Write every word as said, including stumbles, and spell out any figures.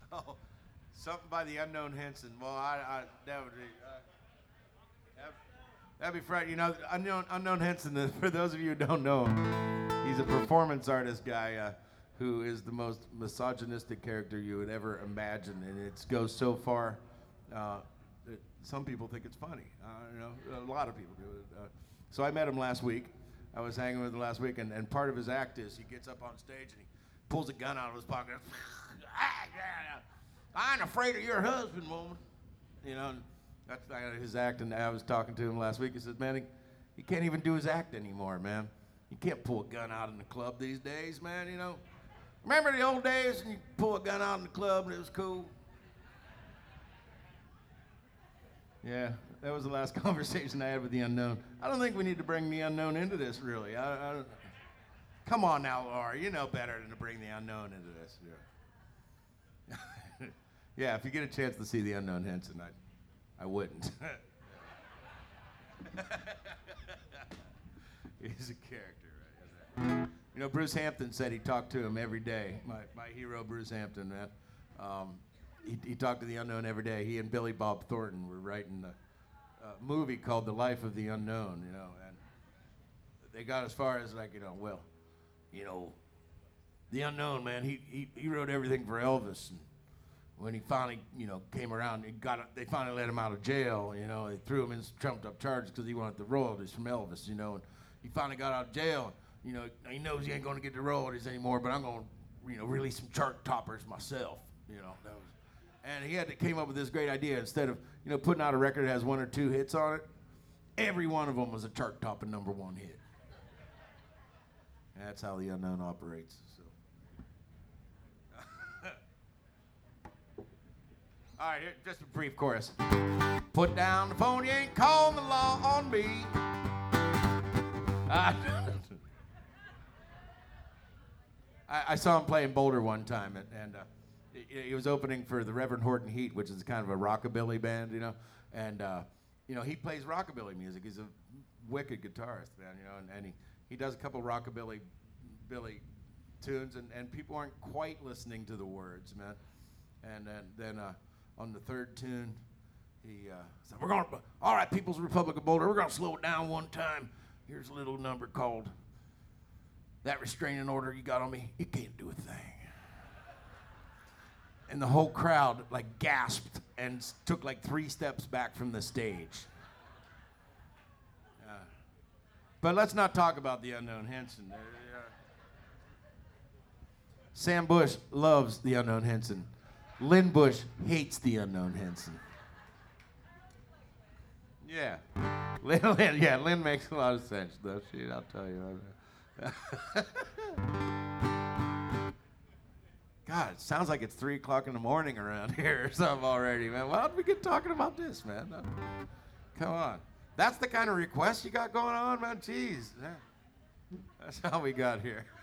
Oh, something by the Unknown Henson. Well, I, I that would be. Uh, that, that'd be fright. You know, Unknown Unknown Henson. uh, For those of you who don't know him, he's a performance artist guy uh, who is the most misogynistic character you would ever imagine, and it goes so far. Uh, that some people think it's funny. Uh, you know, a lot of people do it. Uh, so I met him last week. I was hanging with him last week, and, and part of his act is he gets up on stage and he pulls a gun out of his pocket. I ain't afraid of your husband, woman. You know, and that's uh, his act. And I was talking to him last week. He said, man, he, he can't even do his act anymore, man. You can't pull a gun out in the club these days, man, you know. Remember the old days when you pull a gun out in the club and it was cool? Yeah, that was the last conversation I had with the Unknown. I don't think we need to bring the Unknown into this, really. I, I don't, come on now, Laura. You know better than to bring the Unknown into this. Yeah. Yeah, if you get a chance to see the Unknown Henson, I, I wouldn't. He's a character, right? You know, Bruce Hampton said he talked to him every day. My, my hero, Bruce Hampton, man. Um, he, he talked to the Unknown every day. He and Billy Bob Thornton were writing a, a movie called The Life of the Unknown, you know, and they got as far as like, you know, well, you know, the Unknown, man, he, he, he wrote everything for Elvis. And when he finally, you know, came around, he got, they finally let him out of jail, you know, they threw him in some trumped up charges because he wanted the royalties from Elvis, you know, and he finally got out of jail. You know, he knows he ain't gonna get the royalties anymore, but I'm gonna, you know, release some chart toppers myself, you know. That was, and he had to came up with this great idea. Instead of, you know, putting out a record that has one or two hits on it, every one of them was a chart topping number one hit. That's how the Unknown operates. So. All right, here, just a brief chorus. Put down the phone, you ain't calling the law on me. Uh, I, I saw him play in Boulder one time, and, and uh, he, he was opening for the Reverend Horton Heat, which is kind of a rockabilly band, you know. And uh, you know, he plays rockabilly music. He's a wicked guitarist, man, you know. And, and he, he does a couple rockabilly Billy tunes, and, and people aren't quite listening to the words, man. And then then uh, on the third tune, he uh, said, "We're gonna, all right, People's Republic of Boulder, we're gonna slow it down one time. Here's a little number called That Restraining Order You Got on Me, it can't do a thing." And the whole crowd like gasped and s- took like three steps back from the stage. Uh, but let's not talk about the Unknown Henson. Uh, uh, Sam Bush loves the Unknown Henson. Lynn Bush hates the Unknown Henson. Yeah. Lynn, Lynn, yeah, Lynn makes a lot of sense, though. Shit, I'll tell you. God, it sounds like it's three o'clock in the morning around here or something already, man. Why don't we get talking about this, man? Uh, Come on. That's the kind of request you got going on, man? Jeez. Yeah. That's how we got here.